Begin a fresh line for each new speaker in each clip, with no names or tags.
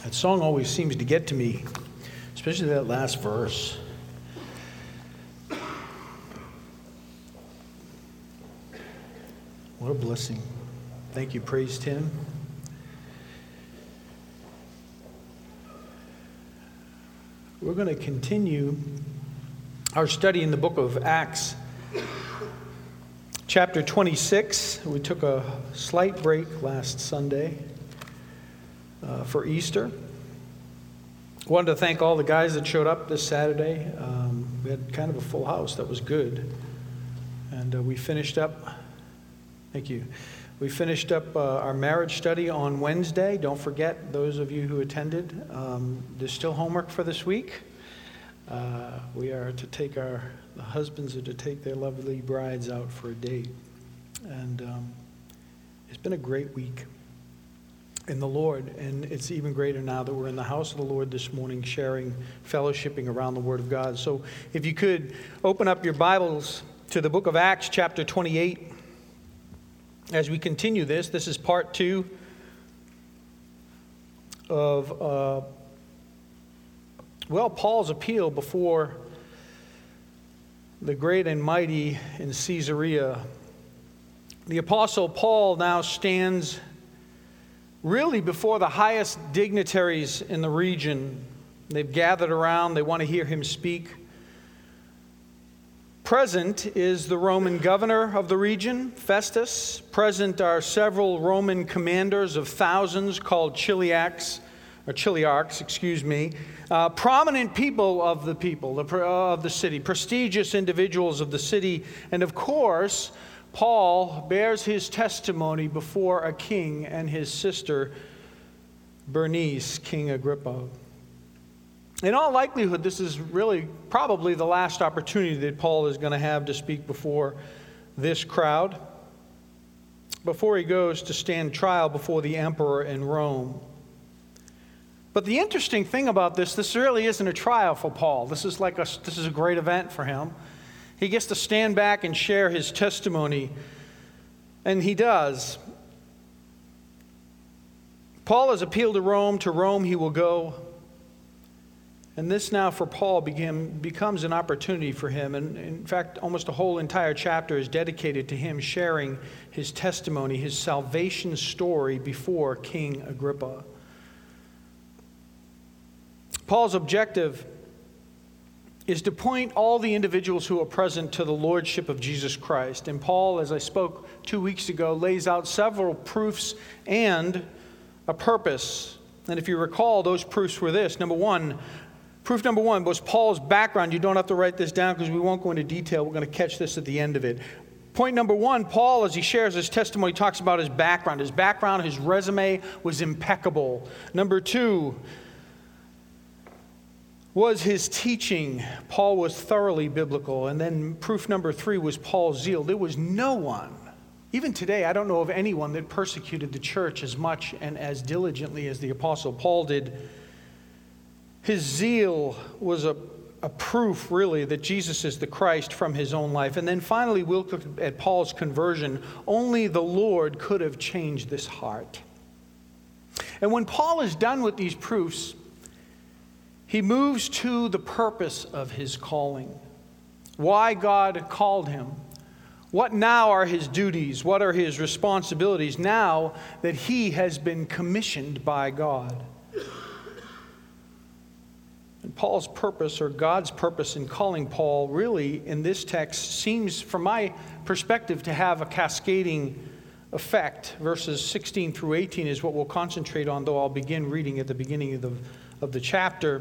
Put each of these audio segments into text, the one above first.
That song always seems to get to me, especially that last verse. What a blessing. Thank you, praise Tim. We're going to continue our study in the book of Acts, chapter 26. We took a slight break last Sunday for Easter. Wanted to thank all the guys that showed up this Saturday. We had kind of a full house. That was good. And we finished up, thank you. We finished up our marriage study on Wednesday. Don't forget, those of you who attended, there's still homework for this week. We are to take the husbands are to take their lovely brides out for a date. And it's been a great week in the Lord. And it's even greater now that we're in the house of the Lord this morning, sharing, fellowshipping around the Word of God. So if you could open up your Bibles to the book of Acts, chapter 28. As we continue this is part 2 of, Paul's appeal before the great and mighty in Caesarea. The Apostle Paul now stands really before the highest dignitaries in the region. They've gathered around, they want to hear him speak. Present is the Roman governor of the region, Festus. Present are several Roman commanders of thousands called chiliarchs. Prominent people of the city, prestigious individuals of the city. And of course, Paul bears his testimony before a king and his sister Bernice, King Agrippa. In all likelihood, this is really probably the last opportunity that Paul is going to have to speak before this crowd, before he goes to stand trial before the emperor in Rome. But the interesting thing about this really isn't a trial for Paul. This is a great event for him. He gets to stand back and share his testimony, and he does. Paul has appealed to Rome he will go. And this now for Paul becomes an opportunity for him. And in fact, almost a whole entire chapter is dedicated to him sharing his testimony, his salvation story before King Agrippa. Paul's objective is to point all the individuals who are present to the lordship of Jesus Christ. And Paul, as I spoke 2 weeks ago, lays out several proofs and a purpose. And if you recall, those proofs were this. Proof number one was Paul's background. You don't have to write this down because we won't go into detail. We're going to catch this at the end of it. Point number one, Paul, as he shares his testimony, talks about his background. His background, his resume was impeccable. Number two was his teaching. Paul was thoroughly biblical. And then proof number 3 was Paul's zeal. There was no one, even today, I don't know of anyone that persecuted the church as much and as diligently as the Apostle Paul did. His zeal was a proof, really, that Jesus is the Christ from his own life. And then finally, we'll look at Paul's conversion. Only the Lord could have changed this heart. And when Paul is done with these proofs, he moves to the purpose of his calling. Why God called him. What now are his duties? What are his responsibilities now that he has been commissioned by God? And Paul's purpose, or God's purpose in calling Paul, really in this text seems, from my perspective, to have a cascading effect. Verses 16 through 18 is what we'll concentrate on, though I'll begin reading at the beginning of the chapter.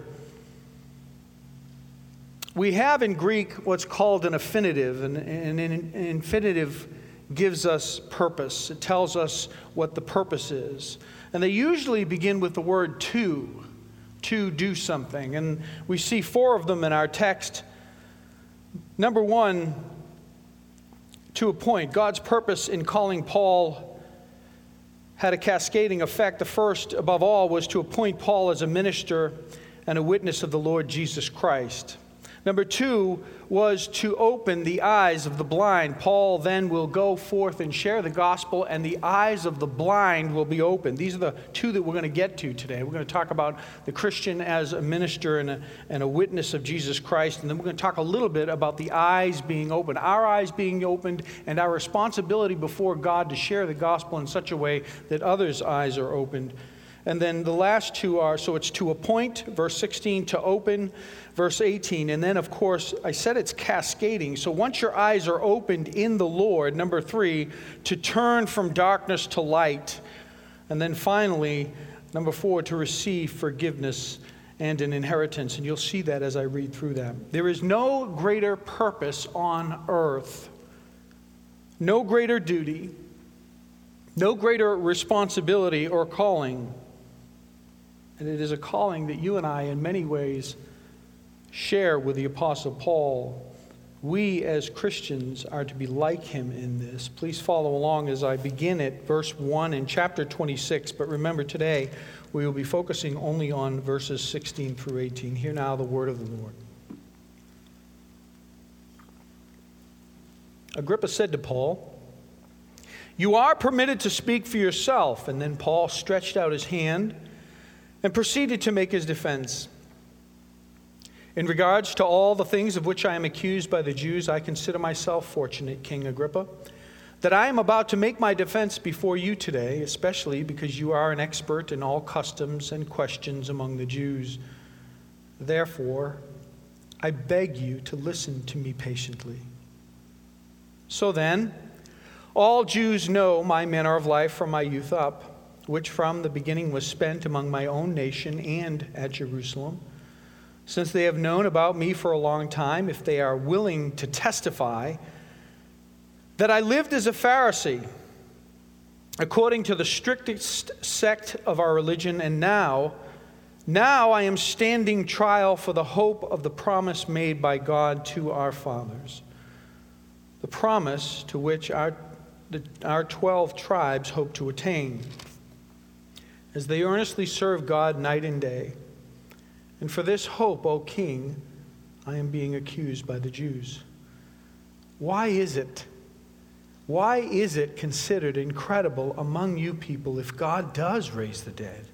We have in Greek what's called an infinitive, and an infinitive gives us purpose. It tells us what the purpose is. And they usually begin with the word to do something. And we see 4 of them in our text. Number 1, to appoint. God's purpose in calling Paul had a cascading effect. The first, above all, was to appoint Paul as a minister and a witness of the Lord Jesus Christ. Number 2 was to open the eyes of the blind. Paul then will go forth and share the gospel, and the eyes of the blind will be opened. These are the 2 that we're going to get to today. We're going to talk about the Christian as a minister and a witness of Jesus Christ, and then we're going to talk a little bit about the eyes being opened, our eyes being opened, and our responsibility before God to share the gospel in such a way that others' eyes are opened. And then the last 2 are, so it's to appoint, verse 16, to open, verse 18. And then, of course, I said it's cascading. So once your eyes are opened in the Lord, number 3, to turn from darkness to light. And then finally, number 4, to receive forgiveness and an inheritance. And you'll see that as I read through that. There is no greater purpose on earth, no greater duty, no greater responsibility or calling. And it is a calling that you and I, in many ways, share with the Apostle Paul. We, as Christians, are to be like him in this. Please follow along as I begin at verse 1 in chapter 26. But remember, today, we will be focusing only on verses 16 through 18. Hear now the word of the Lord. Agrippa said to Paul, "You are permitted to speak for yourself." And then Paul stretched out his hand and proceeded to make his defense. "In regards to all the things of which I am accused by the Jews, I consider myself fortunate, King Agrippa, that I am about to make my defense before you today, especially because you are an expert in all customs and questions among the Jews. Therefore, I beg you to listen to me patiently. So then, all Jews know my manner of life from my youth up, which from the beginning was spent among my own nation and at Jerusalem. Since they have known about me for a long time, if they are willing to testify, that I lived as a Pharisee, according to the strictest sect of our religion, and now I am standing trial for the hope of the promise made by God to our fathers, the promise to which our 12 tribes hope to attain, as they earnestly serve God night and day. And for this hope, O King, I am being accused by the Jews. Why is it considered incredible among you people if God does raise the dead?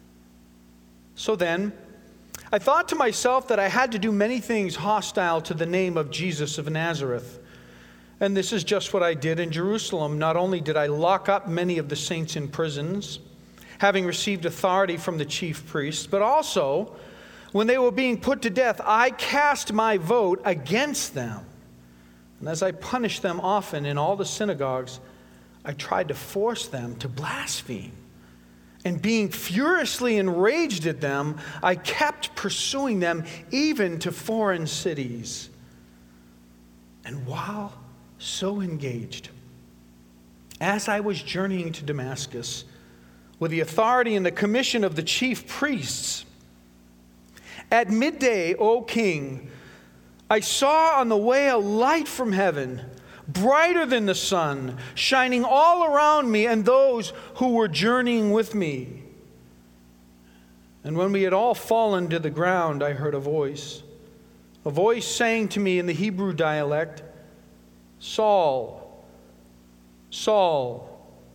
So then, I thought to myself that I had to do many things hostile to the name of Jesus of Nazareth. And this is just what I did in Jerusalem. Not only did I lock up many of the saints in prisons, having received authority from the chief priests, but also, when they were being put to death, I cast my vote against them. And as I punished them often in all the synagogues, I tried to force them to blaspheme. And being furiously enraged at them, I kept pursuing them even to foreign cities. And while so engaged, as I was journeying to Damascus, with the authority and the commission of the chief priests, at midday, O King, I saw on the way a light from heaven, brighter than the sun, shining all around me and those who were journeying with me. And when we had all fallen to the ground, I heard a voice saying to me in the Hebrew dialect, "Saul, Saul,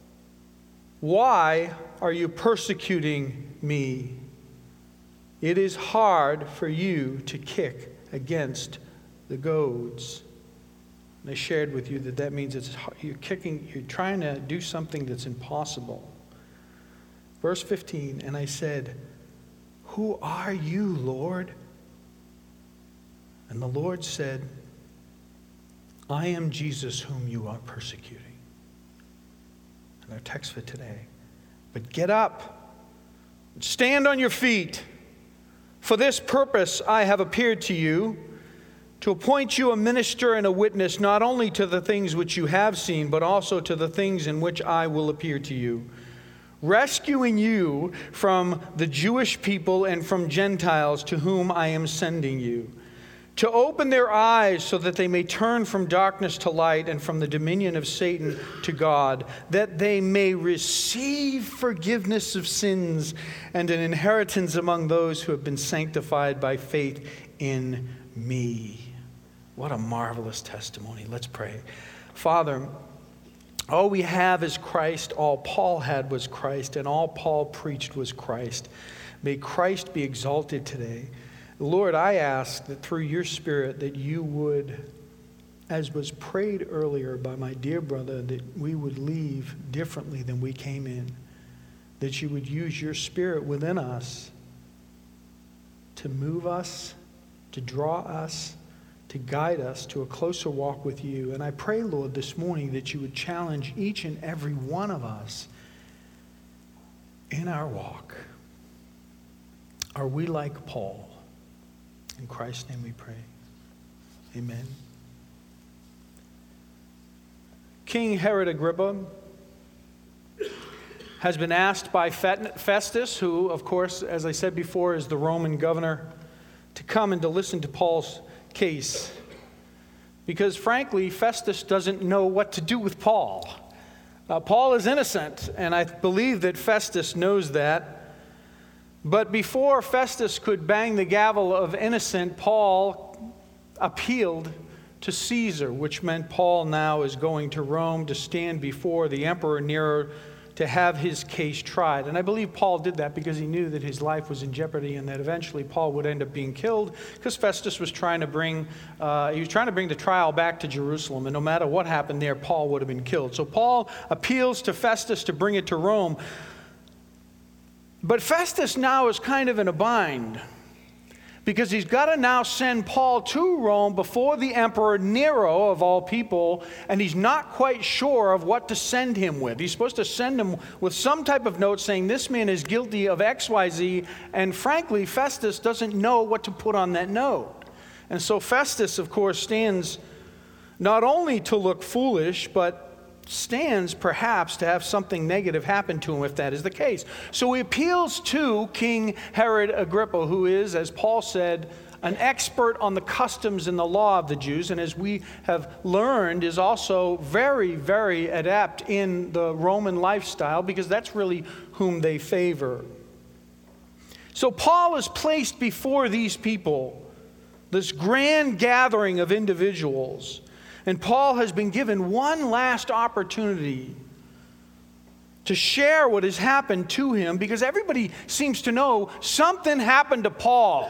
why are you persecuting me? It is hard for you to kick against the goads." And I shared with you that means you're trying to do something that's impossible. Verse 15, and I said, "Who are you, Lord?" And the Lord said, "I am Jesus whom you are persecuting." And our text for today. "But get up, stand on your feet. For this purpose I have appeared to you, to appoint you a minister and a witness, not only to the things which you have seen, but also to the things in which I will appear to you, rescuing you from the Jewish people and from Gentiles to whom I am sending you, to open their eyes so that they may turn from darkness to light and from the dominion of Satan to God, that they may receive forgiveness of sins and an inheritance among those who have been sanctified by faith in me. What a marvelous testimony. Let's pray. Father, all we have is Christ. All Paul had was Christ, and all Paul preached was Christ. May Christ be exalted today. Lord, I ask that through your Spirit that you would, as was prayed earlier by my dear brother, that we would leave differently than we came in. That you would use your Spirit within us to move us, to draw us, to guide us to a closer walk with you. And I pray, Lord, this morning that you would challenge each and every one of us in our walk. Are we like Paul? In Christ's name we pray. Amen. King Herod Agrippa has been asked by Festus, who, of course, as I said before, is the Roman governor, to come and to listen to Paul's case. Because, frankly, Festus doesn't know what to do with Paul. Paul is innocent, and I believe that Festus knows that. But before Festus could bang the gavel of innocent, Paul appealed to Caesar, which meant Paul now is going to Rome to stand before the Emperor Nero to have his case tried. And I believe Paul did that because he knew that his life was in jeopardy and that eventually Paul would end up being killed, because Festus was trying to bring the trial back to Jerusalem, and no matter what happened there, Paul would have been killed. So Paul appeals to Festus to bring it to Rome. But Festus now is kind of in a bind, because he's got to now send Paul to Rome before the Emperor Nero, of all people, and he's not quite sure of what to send him with. He's supposed to send him with some type of note saying this man is guilty of XYZ, and frankly, Festus doesn't know what to put on that note. And so Festus, of course, stands not only to look foolish, but stands perhaps to have something negative happen to him if that is the case. So he appeals to King Herod Agrippa, who is, as Paul said, an expert on the customs and the law of the Jews, and as we have learned, is also very, very adept in the Roman lifestyle, because that's really whom they favor. So Paul is placed before these people, this grand gathering of individuals. And Paul has been given one last opportunity to share what has happened to him, because everybody seems to know something happened to Paul.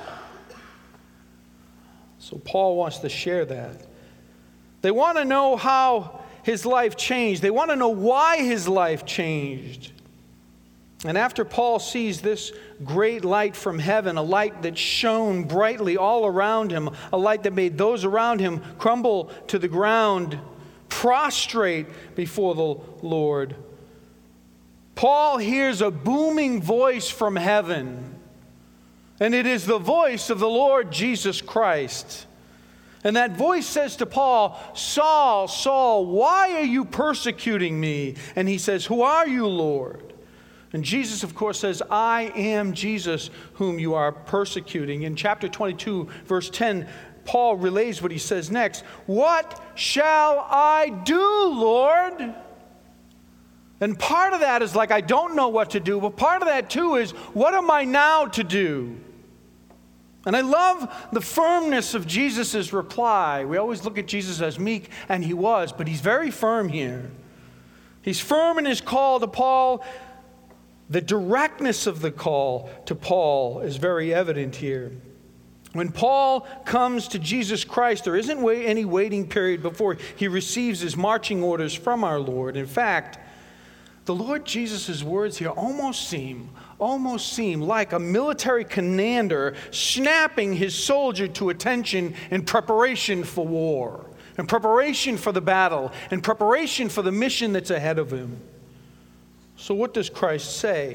So Paul wants to share that. They want to know how his life changed. They want to know why his life changed. And after Paul sees this great light from heaven, a light that shone brightly all around him, a light that made those around him crumble to the ground, prostrate before the Lord, Paul hears a booming voice from heaven. And it is the voice of the Lord Jesus Christ. And that voice says to Paul, "Saul, Saul, why are you persecuting me?" And he says, "Who are you, Lord?" And Jesus, of course, says, "I am Jesus whom you are persecuting." In chapter 22, verse 10, Paul relays what he says next. "What shall I do, Lord?" And part of that is like, I don't know what to do. But part of that, too, is, what am I now to do? And I love the firmness of Jesus' reply. We always look at Jesus as meek, and he was, but he's very firm here. He's firm in his call to Paul. The directness of the call to Paul is very evident here. When Paul comes to Jesus Christ, there isn't any waiting period before he receives his marching orders from our Lord. In fact, the Lord Jesus' words here almost seem like a military commander snapping his soldier to attention in preparation for war, in preparation for the battle, in preparation for the mission that's ahead of him. So what does Christ say?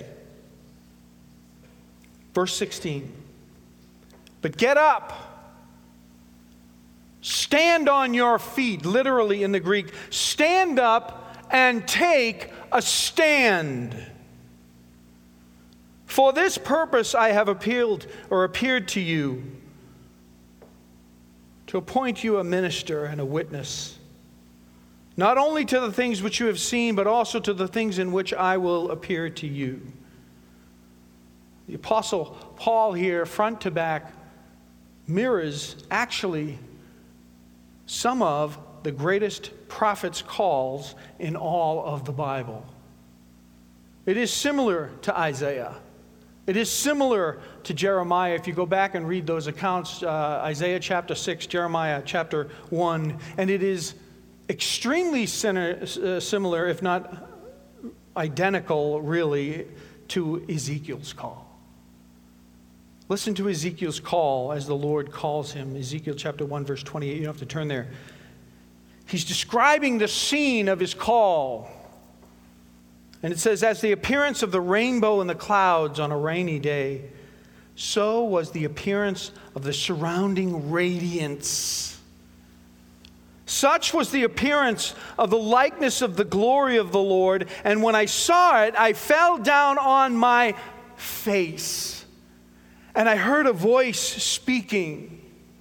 Verse 16. "But get up, stand on your feet," literally in the Greek, stand up and take a stand. "For this purpose I have appeared to you." to appoint you a minister and a witness, not only to the things which you have seen, but also to the things in which I will appear to you. The Apostle Paul here, front to back, mirrors actually some of the greatest prophets' calls in all of the Bible. It is similar to Isaiah. It is similar to Jeremiah. If you go back and read those accounts, Isaiah chapter 6, Jeremiah chapter 1, and it is extremely similar, if not identical, really, to Ezekiel's call. Listen to Ezekiel's call as the Lord calls him. Ezekiel chapter 1, verse 28. You don't have to turn there. He's describing the scene of his call. And it says, as the appearance of the rainbow in the clouds on a rainy day, so was the appearance of the surrounding radiance. Such was the appearance of the likeness of the glory of the Lord. And when I saw it, I fell down on my face. And I heard a voice speaking.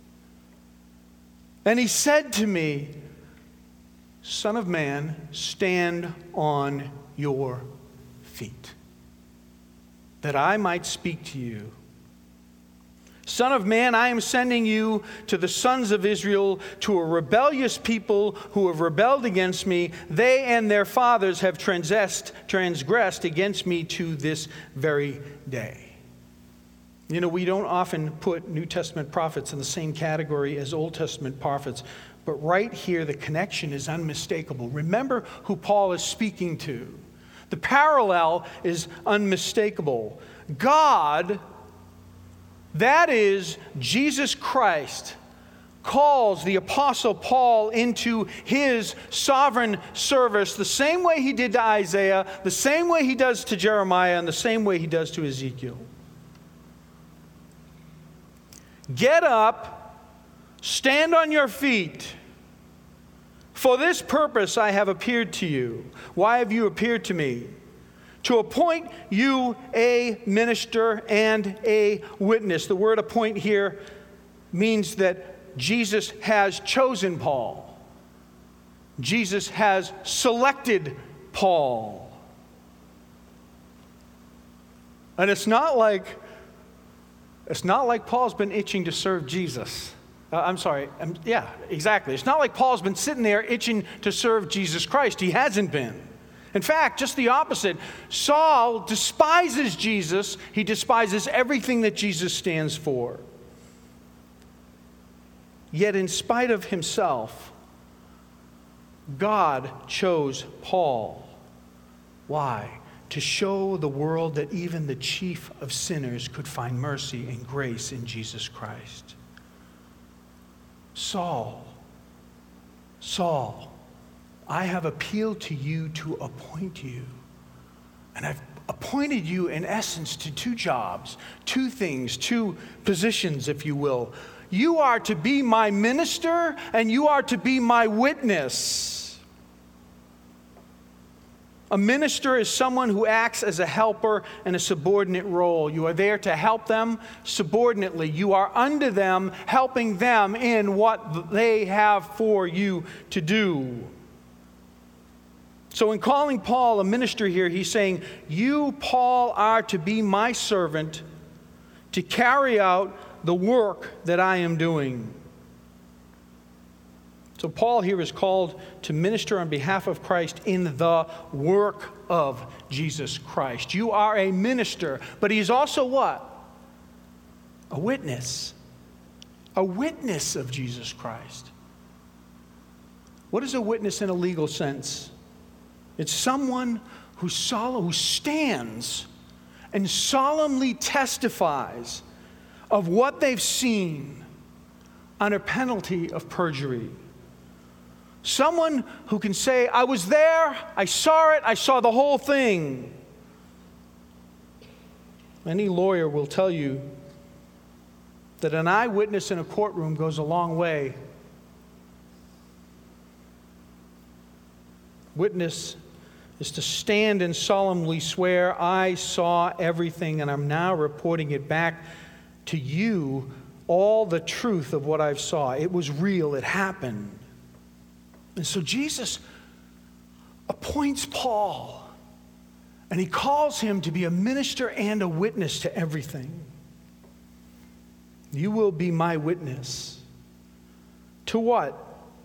And he said to me, Son of man, stand on your feet, that I might speak to you. Son of man, I am sending you to the sons of Israel, to a rebellious people who have rebelled against me. They and their fathers have transgressed against me to this very day. You know, we don't often put New Testament prophets in the same category as Old Testament prophets, but right here the connection is unmistakable. Remember who Paul is speaking to. The parallel is unmistakable. God, that is Jesus Christ, calls the Apostle Paul into his sovereign service the same way he did to Isaiah, the same way he does to Jeremiah, and the same way he does to Ezekiel. Get up, stand on your feet. For this purpose I have appeared to you. Why have you appeared to me? To appoint you a minister and a witness. The word appoint here means that Jesus has chosen Paul. Jesus has selected Paul. And it's not like Paul's been itching to serve Jesus. Yeah, exactly. It's not like Paul's been sitting there itching to serve Jesus Christ. He hasn't been. In fact, just the opposite. Saul despises Jesus. He despises everything that Jesus stands for. Yet in spite of himself, God chose Paul. Why? To show the world that even the chief of sinners could find mercy and grace in Jesus Christ. Saul, I have appealed to you to appoint you. And I've appointed you, in essence, to two jobs, two things, two positions, if you will. You are to be my minister, and you are to be my witness. A minister is someone who acts as a helper in a subordinate role. You are there to help them subordinately. You are under them, helping them in what they have for you to do. So in calling Paul a minister here, he's saying, you, Paul, are to be my servant to carry out the work that I am doing. So Paul here is called to minister on behalf of Christ in the work of Jesus Christ. You are a minister, but he's also what? A witness. A witness of Jesus Christ. What is a witness in a legal sense? It's someone who stands and solemnly testifies of what they've seen under penalty of perjury. Someone who can say, I was there, I saw it, I saw the whole thing. Any lawyer will tell you that an eyewitness in a courtroom goes a long way. Witness is to stand and solemnly swear, I saw everything and I'm now reporting it back to you all the truth of what I saw. It was real. It happened. And so Jesus appoints Paul, and he calls him to be a minister and a witness to everything. You will be my witness. To what?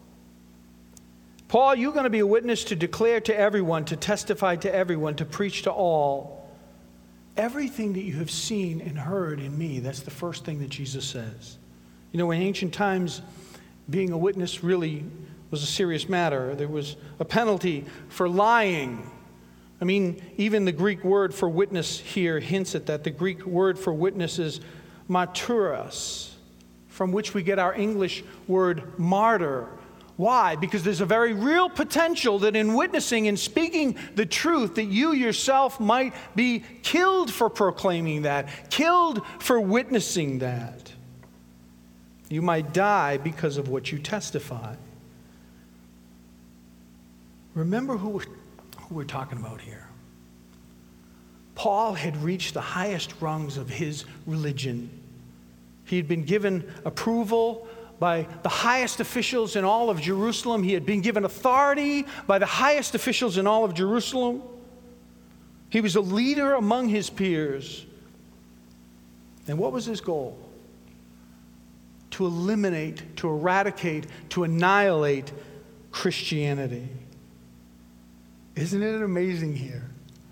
Paul, you're going to be a witness to declare to everyone, to testify to everyone, to preach to all. Everything that you have seen and heard in me, that's the first thing that Jesus says. You know, in ancient times, being a witness really was a serious matter. There was a penalty for lying. I mean, even the Greek word for witness here hints at that. The Greek word for witness is martyros, from which we get our English word martyr. Why? Because there's a very real potential that in witnessing and speaking the truth, that you yourself might be killed for proclaiming that, killed for witnessing that. You might die because of what you testify. Remember who we're talking about here. Paul had reached the highest rungs of his religion. He had been given approval by the highest officials in all of Jerusalem. He had been given authority by the highest officials in all of Jerusalem. He was a leader among his peers. And what was his goal? To eliminate, to eradicate, to annihilate Christianity. Isn't it amazing here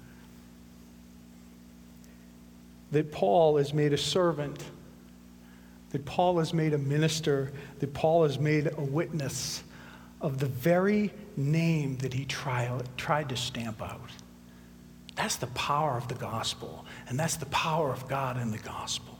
that Paul is made a servant, that Paul is made a minister, that Paul is made a witness of the very name that he tried to stamp out? That's the power of the gospel, and that's the power of God in the gospel.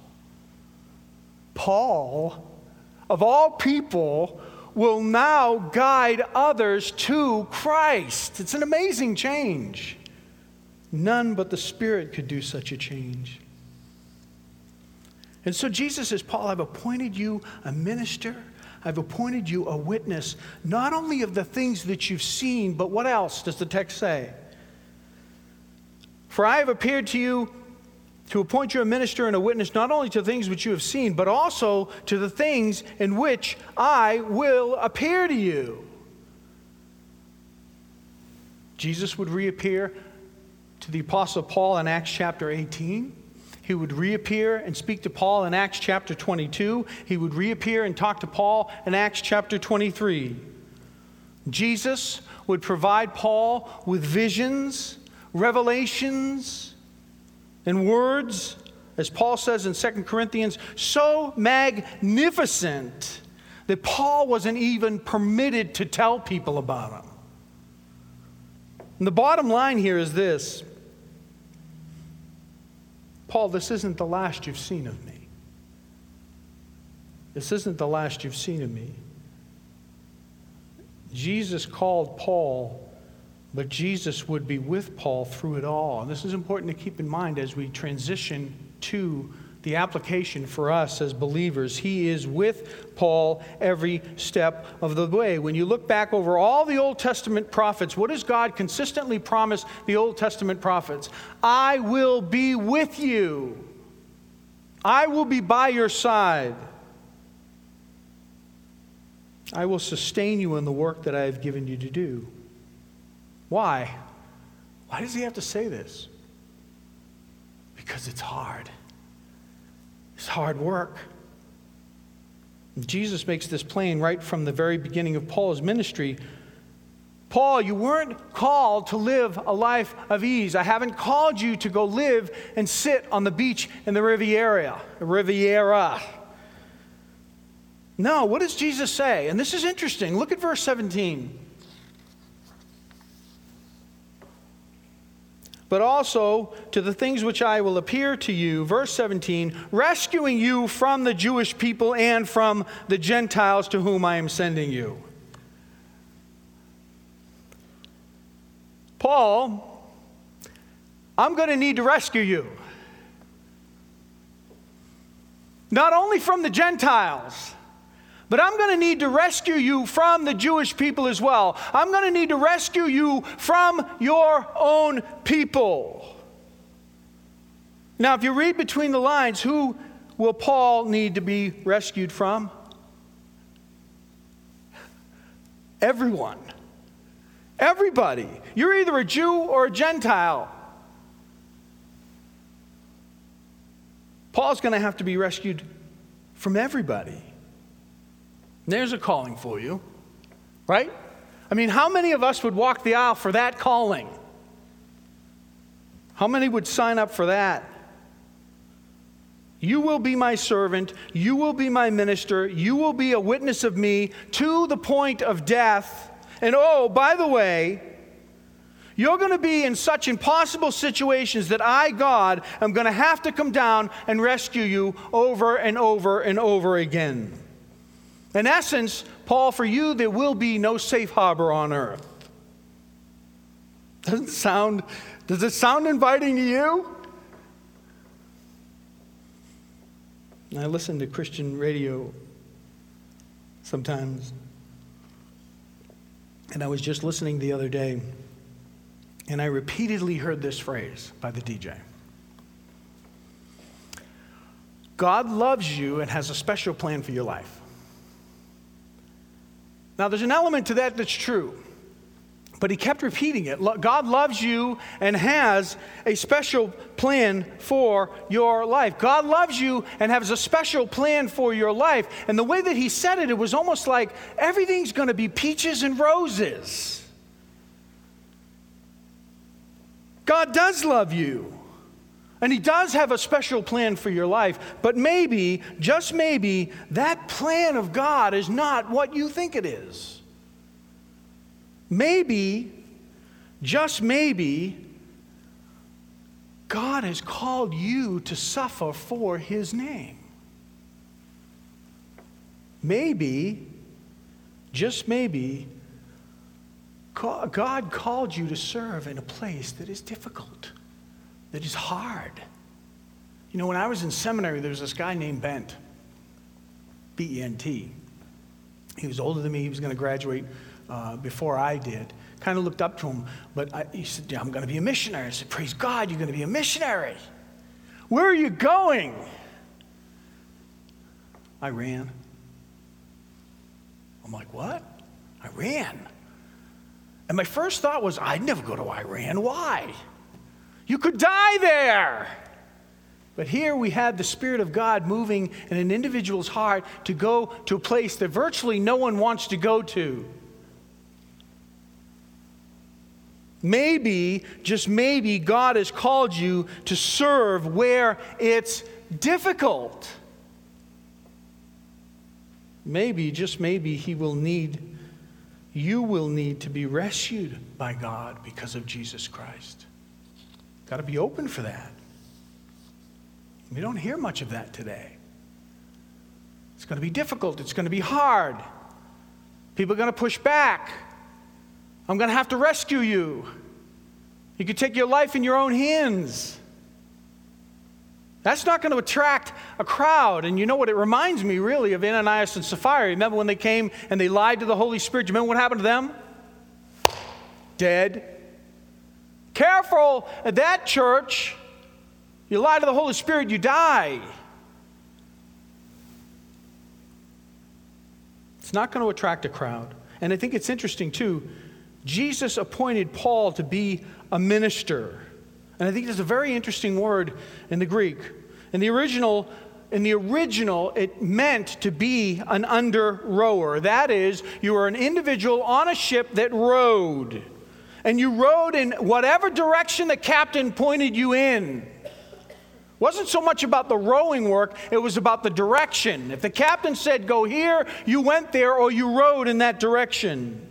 Paul, of all people, will now guide others to Christ. It's an amazing change. None but the Spirit could do such a change. And so Jesus says, Paul, I've appointed you a minister. I've appointed you a witness, not only of the things that you've seen, but what else does the text say? For I have appeared to you to appoint you a minister and a witness, not only to things which you have seen, but also to the things in which I will appear to you. Jesus would reappear to the Apostle Paul in Acts chapter 18. He would reappear and speak to Paul in Acts chapter 22. He would reappear and talk to Paul in Acts chapter 23. Jesus would provide Paul with visions, revelations, and words, as Paul says in 2 Corinthians, so magnificent that Paul wasn't even permitted to tell people about them. And the bottom line here is this: Paul, this isn't the last you've seen of me. This isn't the last you've seen of me. Jesus called Paul, but Jesus would be with Paul through it all. And this is important to keep in mind as we transition to the application for us as believers. He is with Paul every step of the way. When you look back over all the Old Testament prophets, what does God consistently promise the Old Testament prophets? I will be with you. I will be by your side. I will sustain you in the work that I have given you to do. Why? Why does he have to say this? Because it's hard. It's hard work. Jesus makes this plain right from the very beginning of Paul's ministry. Paul, you weren't called to live a life of ease. I haven't called you to go live and sit on the beach in the Riviera. No, what does Jesus say? And this is interesting. Look at verse 17. But also to the things which I will appear to you, verse 17, rescuing you from the Jewish people and from the Gentiles to whom I am sending you. Paul, I'm going to need to rescue you. Not only from the Gentiles, but I'm going to need to rescue you from the Jewish people as well. I'm going to need to rescue you from your own people. Now, if you read between the lines, who will Paul need to be rescued from? Everyone. Everybody. You're either a Jew or a Gentile. Paul's going to have to be rescued from everybody. There's a calling for you, right? I mean, how many of us would walk the aisle for that calling? How many would sign up for that? You will be my servant. You will be my minister. You will be a witness of me to the point of death. And oh, by the way, you're going to be in such impossible situations that I, God, am going to have to come down and rescue you over and over and over again. In essence, Paul, for you, there will be no safe harbor on earth. Does it sound inviting to you? I listen to Christian radio sometimes. And I was just listening the other day, and I repeatedly heard this phrase by the DJ. God loves you and has a special plan for your life. Now, there's an element to that that's true, but he kept repeating it. God loves you and has a special plan for your life. God loves you and has a special plan for your life. And the way that he said it, it was almost like everything's going to be peaches and roses. God does love you. And he does have a special plan for your life. But maybe, just maybe, that plan of God is not what you think it is. Maybe, just maybe, God has called you to suffer for his name. Maybe, just maybe, God called you to serve in a place that is difficult, that is hard. You know, when I was in seminary, there was this guy named Bent, B-E-N-T. He was older than me. He was going to graduate before I did. Kind of looked up to him, but he said, yeah, I'm going to be a missionary. I said, praise God, you're going to be a missionary. Where are you going? Iran. I'm like, what? Iran? And my first thought was, I'd never go to Iran. Why? You could die there. But here we had the Spirit of God moving in an individual's heart to go to a place that virtually no one wants to go to. Maybe, just maybe, God has called you to serve where it's difficult. Maybe, just maybe, you will need to be rescued by God because of Jesus Christ. Got to be open for that. We don't hear much of that today. It's going to be difficult. It's going to be hard. People are going to push back. I'm going to have to rescue you. You could take your life in your own hands. That's not going to attract a crowd. And you know what? It reminds me really of Ananias and Sapphira. Remember when they came and they lied to the Holy Spirit? You remember what happened to them? Dead. Careful at that church. You lie to the Holy Spirit, you die. It's not going to attract a crowd. And I think it's interesting too. Jesus appointed Paul to be a minister. And I think there's a very interesting word in the Greek. In the original, it meant to be an under-rower. That is, you were an individual on a ship that rowed. And you rowed in whatever direction the captain pointed you in. It wasn't so much about the rowing work, it was about the direction. If the captain said go here, you went there or you rowed in that direction.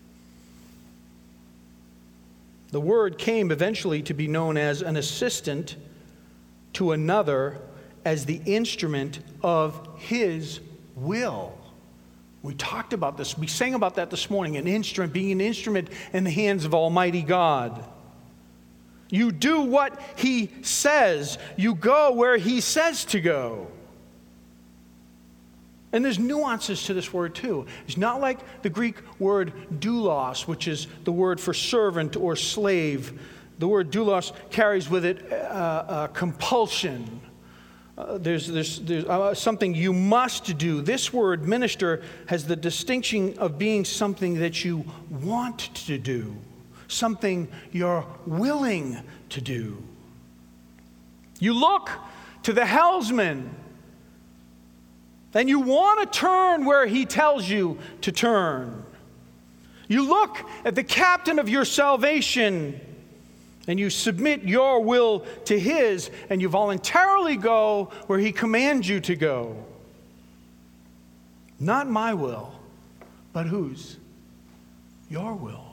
The word came eventually to be known as an assistant to another as the instrument of his will. We talked about this. We sang about that this morning, being an instrument in the hands of Almighty God. You do what he says. You go where he says to go. And there's nuances to this word too. It's not like the Greek word doulos, which is the word for servant or slave. The word doulos carries with it compulsion, There's something you must do. This word minister has the distinction of being something that you want to do, something you're willing to do. You look to the helmsman and you want to turn where he tells you to turn. You look at the captain of your salvation and you submit your will to his, and you voluntarily go where he commands you to go. Not my will, but whose? Your will.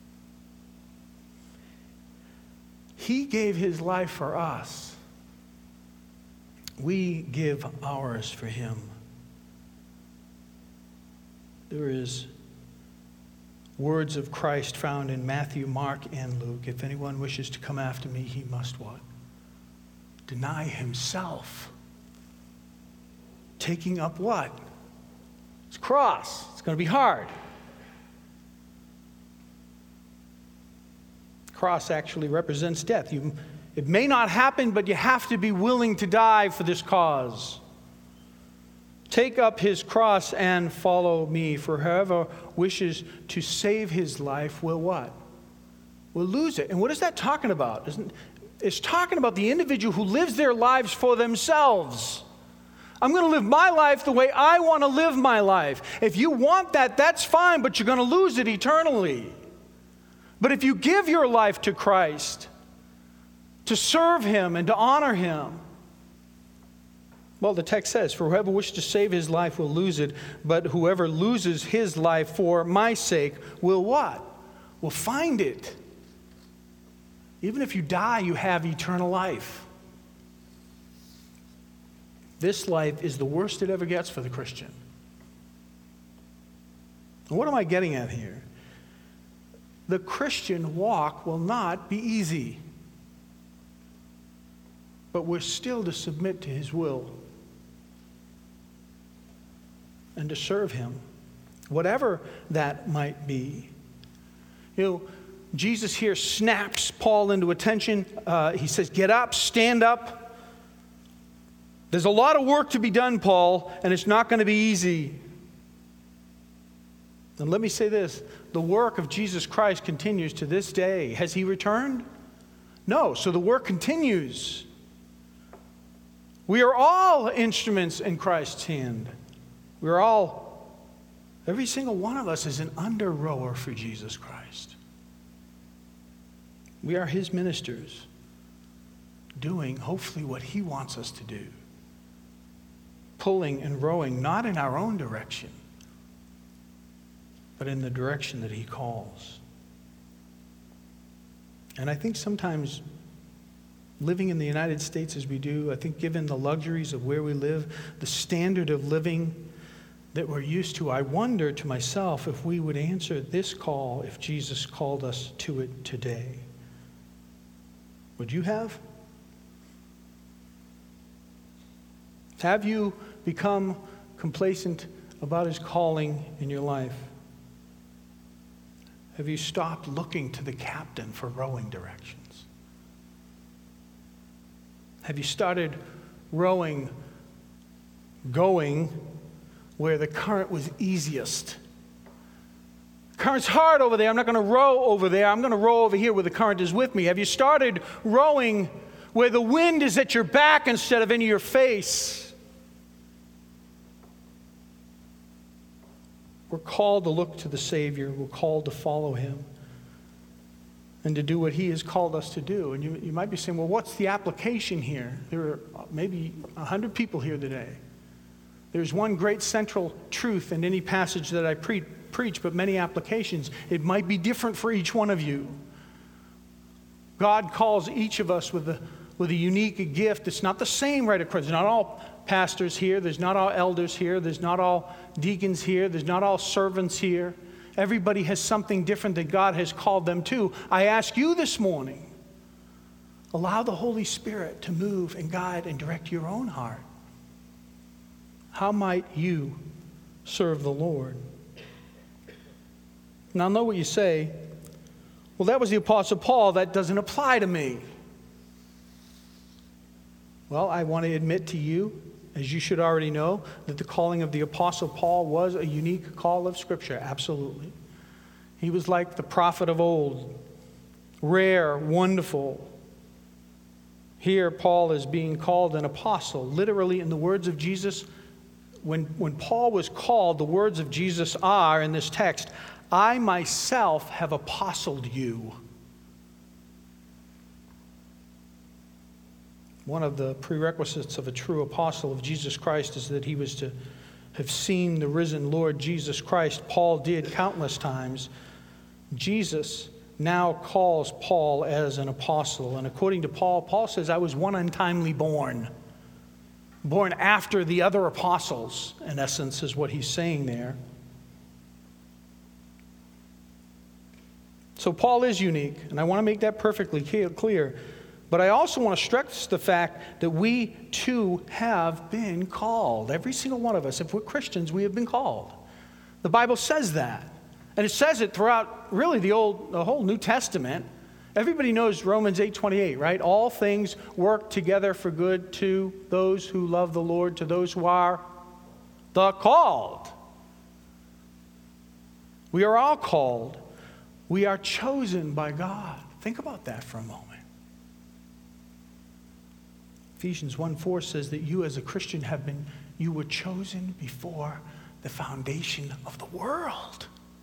He gave his life for us. We give ours for him. There is words of Christ found in Matthew, Mark, and Luke. If anyone wishes to come after me, he must what? Deny himself. Taking up what? His cross. It's going to be hard. The cross actually represents death. It may not happen, but you have to be willing to die for this cause. Take up his cross and follow me, for whoever wishes to save his life will what? Will lose it. And what is that talking about? It's talking about the individual who lives their lives for themselves. I'm going to live my life the way I want to live my life. If you want that, that's fine, but you're going to lose it eternally. But if you give your life to Christ, to serve him and to honor him, well, the text says, for whoever wishes to save his life will lose it, but whoever loses his life for my sake will what? Will find it. Even if you die, you have eternal life. This life is the worst it ever gets for the Christian. And what am I getting at here? The Christian walk will not be easy, but we're still to submit to his will and to serve him, whatever that might be. You know, Jesus here snaps Paul into attention. He says, get up, stand up. There's a lot of work to be done, Paul, and it's not going to be easy. And let me say this, the work of Jesus Christ continues to this day. Has he returned? No, so the work continues. We are all instruments in Christ's hand. We're all, every single one of us is an under-rower for Jesus Christ. We are his ministers, doing hopefully what he wants us to do. Pulling and rowing, not in our own direction, but in the direction that he calls. And I think sometimes living in the United States as we do, I think given the luxuries of where we live, the standard of living that we're used to, I wonder to myself if we would answer this call if Jesus called us to it today. Would you have? Have you become complacent about his calling in your life? Have you stopped looking to the captain for rowing directions? Have you started rowing, going where the current was easiest? The current's hard over there. I'm not going to row over there. I'm going to row over here where the current is with me. Have you started rowing where the wind is at your back instead of in your face? We're called to look to the Savior. We're called to follow him and to do what he has called us to do. And you might be saying, well, what's the application here? There are maybe 100 people here today. There's one great central truth in any passage that I preach, but many applications. It might be different for each one of you. God calls each of us with a unique gift. It's not the same right across. There's not all pastors here. There's not all elders here. There's not all deacons here. There's not all servants here. Everybody has something different that God has called them to. I ask you this morning, allow the Holy Spirit to move and guide and direct your own heart. How might you serve the Lord? Now, I know what you say. Well, that was the Apostle Paul. That doesn't apply to me. Well, I want to admit to you, as you should already know, that the calling of the Apostle Paul was a unique call of Scripture, absolutely. He was like the prophet of old, rare, wonderful. Here, Paul is being called an apostle. Literally, in the words of Jesus, when Paul was called, the words of Jesus are, in this text, I myself have apostled you. One of the prerequisites of a true apostle of Jesus Christ is that he was to have seen the risen Lord Jesus Christ. Paul did countless times. Jesus now calls Paul as an apostle. And according to Paul, Paul says, I was one untimely born after the other apostles, in essence, is what he's saying there. So Paul is unique, and I want to make that perfectly clear. But I also want to stress the fact that we too have been called. Every single one of us, if we're Christians, we have been called. The Bible says that. And it says it throughout really the whole New Testament. Everybody knows Romans 8:28, right? All things work together for good to those who love the Lord, to those who are the called. We are all called. We are chosen by God. Think about that for a moment. Ephesians 1:4 says that you as a Christian you were chosen before the foundation of the world.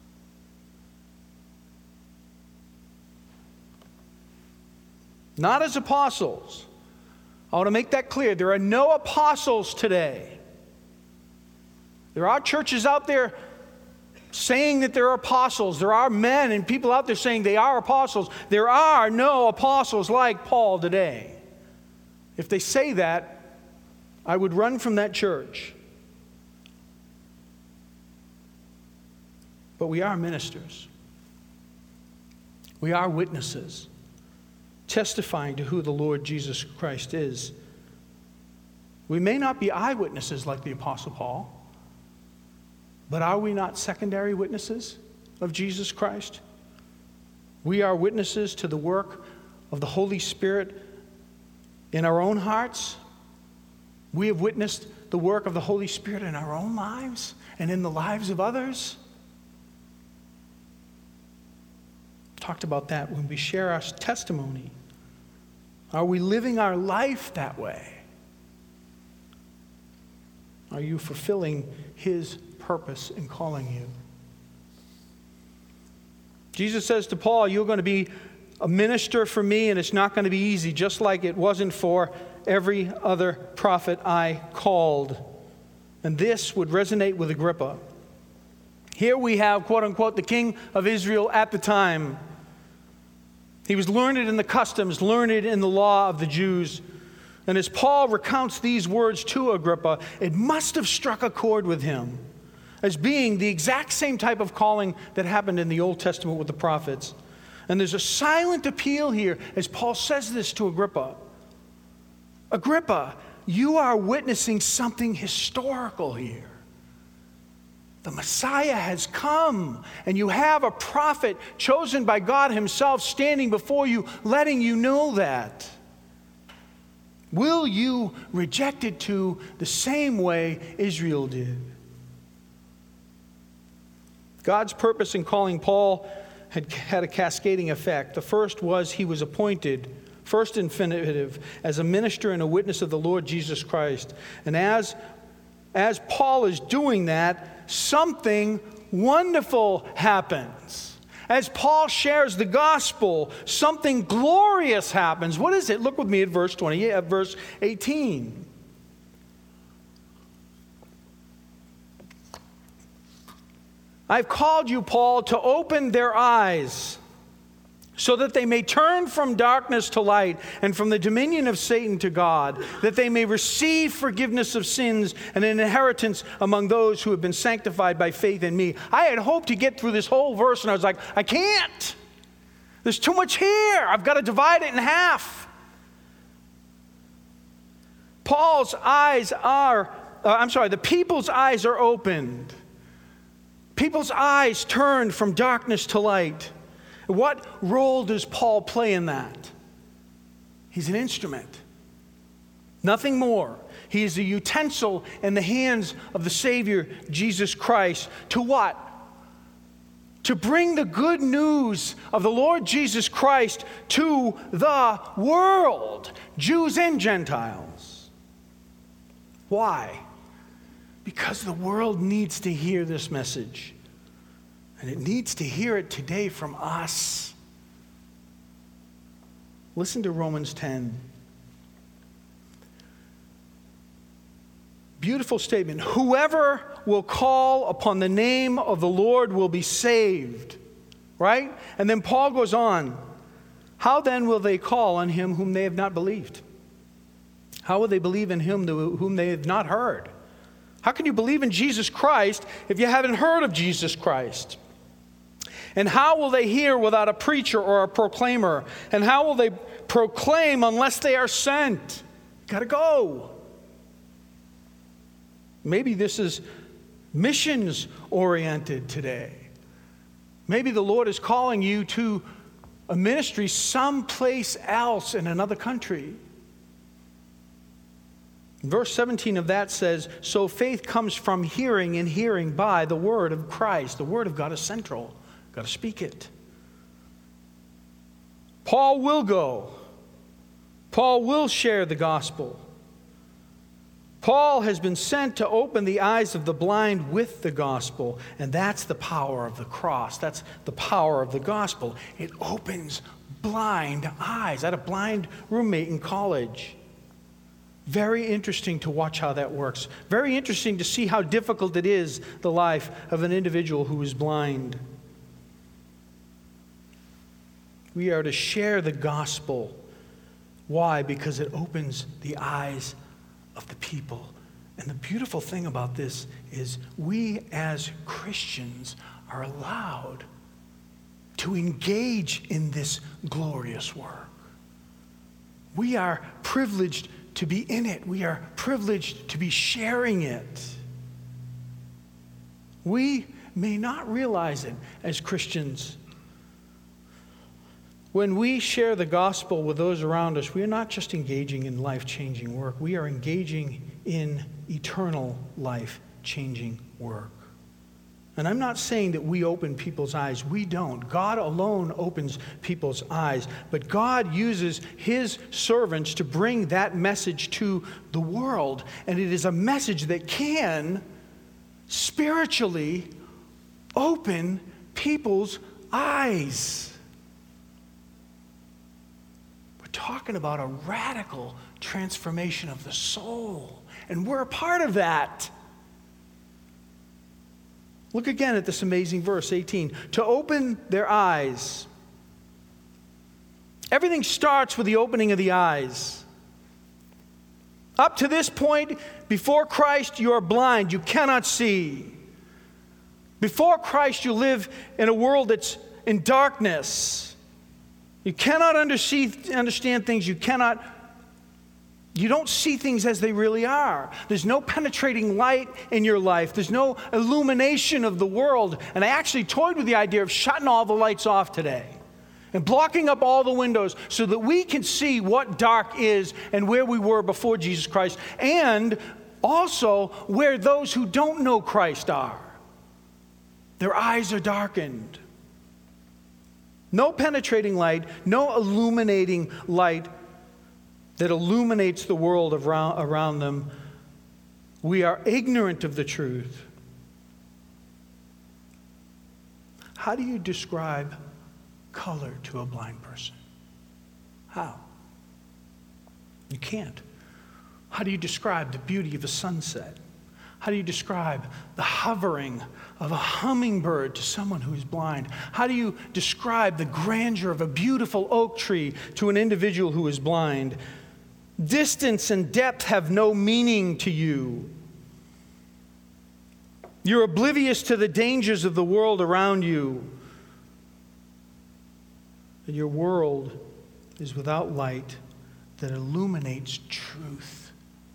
Not as apostles. I want to make that clear. There are no apostles today. There are churches out there saying that there are apostles. There are men and people out there saying they are apostles. There are no apostles like Paul today. If they say that, I would run from that church. But we are ministers. We are witnesses, testifying to who the Lord Jesus Christ is. We may not be eyewitnesses like the Apostle Paul, but are we not secondary witnesses of Jesus Christ? We are witnesses to the work of the Holy Spirit in our own hearts. We have witnessed the work of the Holy Spirit in our own lives and in the lives of others. Talked about that when we share our testimony. Are we living our life that way? Are you fulfilling His purpose in calling you? Jesus says to Paul, you're going to be a minister for me, and it's not going to be easy, just like it wasn't for every other prophet I called. And this would resonate with Agrippa. Here we have, quote unquote, the king of Israel at the time. He was learned in the customs, learned in the law of the Jews. And as Paul recounts these words to Agrippa, it must have struck a chord with him as being the exact same type of calling that happened in the Old Testament with the prophets. And there's a silent appeal here as Paul says this to Agrippa. Agrippa, you are witnessing something historical here. The Messiah has come, and you have a prophet chosen by God Himself standing before you, letting you know that. Will you reject it too the same way Israel did? God's purpose in calling Paul had a cascading effect. The first was he was appointed, first infinitive, as a minister and a witness of the Lord Jesus Christ. And as Paul is doing that, something wonderful happens. As Paul shares the gospel, something glorious happens. What is it? Look with me at verse 18. I've called you, Paul, to open their eyes so that they may turn from darkness to light and from the dominion of Satan to God, that they may receive forgiveness of sins and an inheritance among those who have been sanctified by faith in me. I had hoped to get through this whole verse, and I was like, I can't. There's too much here. I've got to divide it in half. The people's eyes are opened. People's eyes turned from darkness to light. What role does Paul play in that? He's an instrument. Nothing more. He is a utensil in the hands of the Savior, Jesus Christ. To what? To bring the good news of the Lord Jesus Christ to the world, Jews and Gentiles. Why? Because the world needs to hear this message. And it needs to hear it today from us. Listen to Romans 10. Beautiful statement. Whoever will call upon the name of the Lord will be saved. Right? And then Paul goes on. How then will they call on him whom they have not believed? How will they believe in him whom they have not heard? How can you believe in Jesus Christ if you haven't heard of Jesus Christ? And how will they hear without a preacher or a proclaimer? And how will they proclaim unless they are sent? Got to go. Maybe this is missions oriented today. Maybe the Lord is calling you to a ministry someplace else in another country. Verse 17 of that says, so faith comes from hearing, and hearing by the word of Christ. The word of God is central. Got to speak it. Paul will go. Paul will share the gospel. Paul has been sent to open the eyes of the blind with the gospel, and that's the power of the cross. That's the power of the gospel. It opens blind eyes. I had a blind roommate in college. Very interesting to watch how that works. Very interesting to see how difficult it is, the life of an individual who is blind. We are to share the gospel. Why? Because it opens the eyes of the people. And the beautiful thing about this is we as Christians are allowed to engage in this glorious work. We are privileged to be in it. We are privileged to be sharing it. We may not realize it as Christians. When we share the gospel with those around us, we are not just engaging in life-changing work. We are engaging in eternal life-changing work. And I'm not saying that we open people's eyes. We don't. God alone opens people's eyes. But God uses his servants to bring that message to the world. And it is a message that can spiritually open people's eyes. We're talking about a radical transformation of the soul. And we're a part of that. Look again at this amazing verse, 18. To open their eyes. Everything starts with the opening of the eyes. Up to this point, before Christ, you are blind. You cannot see. Before Christ, you live in a world that's in darkness. You cannot understand things. You don't see things as they really are. There's no penetrating light in your life. There's no illumination of the world. And I actually toyed with the idea of shutting all the lights off today and blocking up all the windows so that we can see what dark is and where we were before Jesus Christ, and also where those who don't know Christ are. Their eyes are darkened. No penetrating light, no illuminating light that illuminates the world around them. We are ignorant of the truth. How do you describe color to a blind person? How? You can't. How do you describe the beauty of a sunset? How do you describe the hovering of a hummingbird to someone who is blind? How do you describe the grandeur of a beautiful oak tree to an individual who is blind? Distance and depth have no meaning to you. You're oblivious to the dangers of the world around you. And your world is without light that illuminates truth.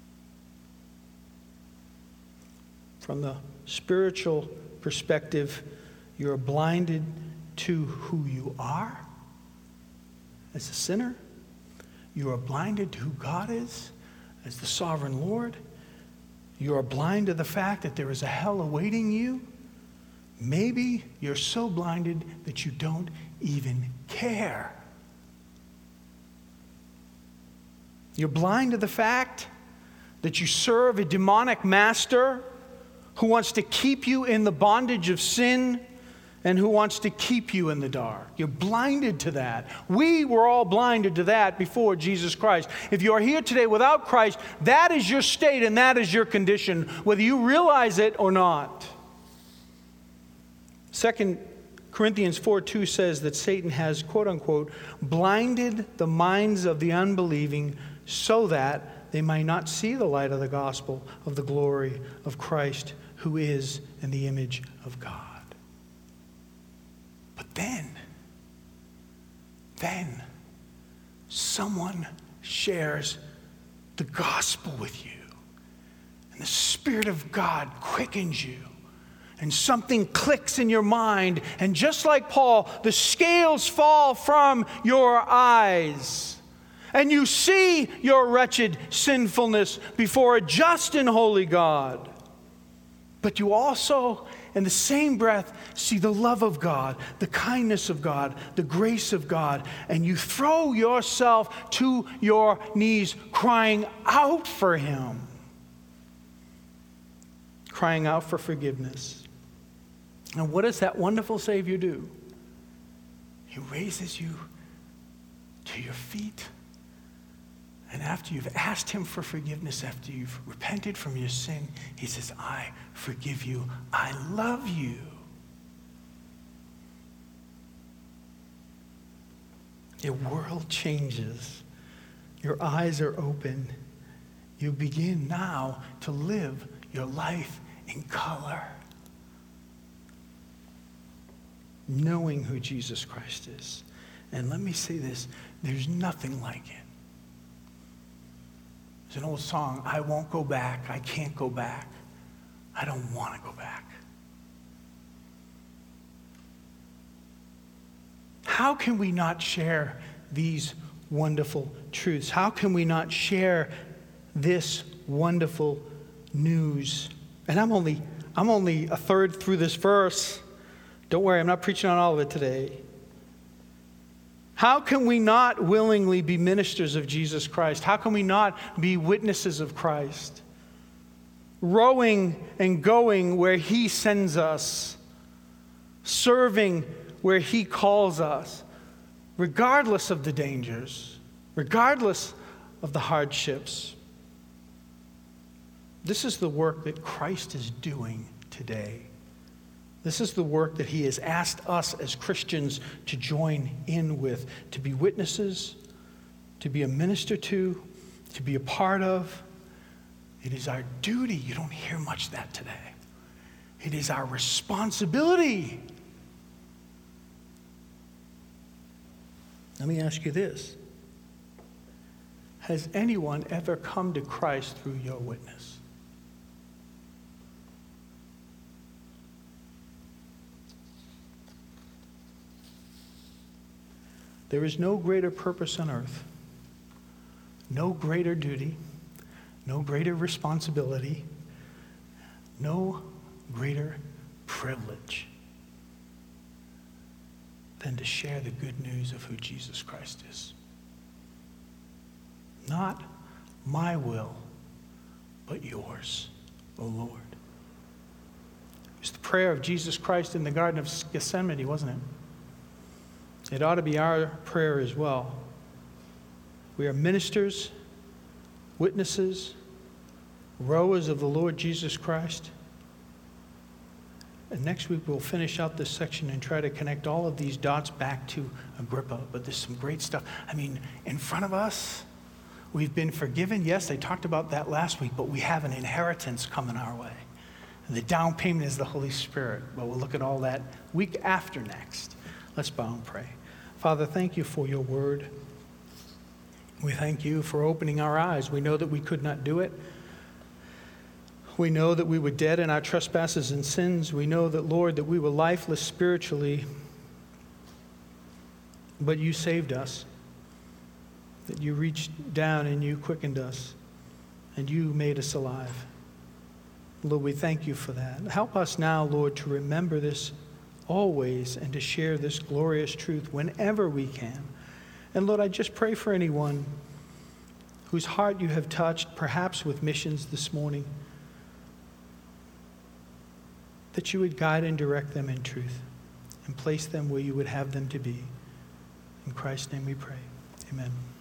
From the spiritual perspective, you're blinded to who you are as a sinner. You are blinded to who God is, as the sovereign Lord. You are blind to the fact that there is a hell awaiting you. Maybe you're so blinded that you don't even care. You're blind to the fact that you serve a demonic master who wants to keep you in the bondage of sin and who wants to keep you in the dark. You're blinded to that. We were all blinded to that before Jesus Christ. If you are here today without Christ, that is your state and that is your condition, whether you realize it or not. 2 Corinthians 4:2 says that Satan has, quote unquote, blinded the minds of the unbelieving so that they might not see the light of the gospel of the glory of Christ, who is in the image of God. But then someone shares the gospel with you, and the Spirit of God quickens you, and something clicks in your mind, and just like Paul, the scales fall from your eyes, and you see your wretched sinfulness before a just and holy God. But you also, in the same breath, see the love of God, the kindness of God, the grace of God, and you throw yourself to your knees crying out for Him, crying out for forgiveness. And what does that wonderful Savior do? He raises you to your feet. And after you've asked Him for forgiveness, after you've repented from your sin, He says, I forgive you. I love you. Your world changes. Your eyes are open. You begin now to live your life in color, knowing who Jesus Christ is. And let me say this, there's nothing like it. There's an old song, I won't go back, I can't go back, I don't want to go back. How can we not share these wonderful truths? How can we not share this wonderful news? And I'm only a third through this verse. Don't worry, I'm not preaching on all of it today. How can we not willingly be ministers of Jesus Christ? How can we not be witnesses of Christ? Rowing and going where He sends us, serving where He calls us, regardless of the dangers, regardless of the hardships. This is the work that Christ is doing today. This is the work that He has asked us as Christians to join in with, to be witnesses, to be a minister to be a part of. It is our duty. You don't hear much of that today. It is our responsibility. Let me ask you this. Has anyone ever come to Christ through your witness? There is no greater purpose on earth, no greater duty, no greater responsibility, no greater privilege than to share the good news of who Jesus Christ is. Not my will, but yours, O Lord. It was the prayer of Jesus Christ in the Garden of Gethsemane, wasn't it? It ought to be our prayer as well. We are ministers, witnesses, rowers of the Lord Jesus Christ. And next week we'll finish out this section and try to connect all of these dots back to Agrippa. But there's some great stuff. I mean, in front of us, we've been forgiven. Yes, they talked about that last week, but we have an inheritance coming our way. And the down payment is the Holy Spirit. But we'll look at all that week after next. Let's bow and pray. Father, thank you for your word. We thank you for opening our eyes. We know that we could not do it. We know that we were dead in our trespasses and sins. We know that, Lord, that we were lifeless spiritually, but you saved us, that you reached down and you quickened us. and you made us alive. Lord, we thank you for that. Help us now, Lord, to remember this always and to share this glorious truth whenever we can. And Lord, I just pray for anyone whose heart you have touched, perhaps with missions this morning, that you would guide and direct them in truth and place them where you would have them to be. In Christ's name we pray. Amen.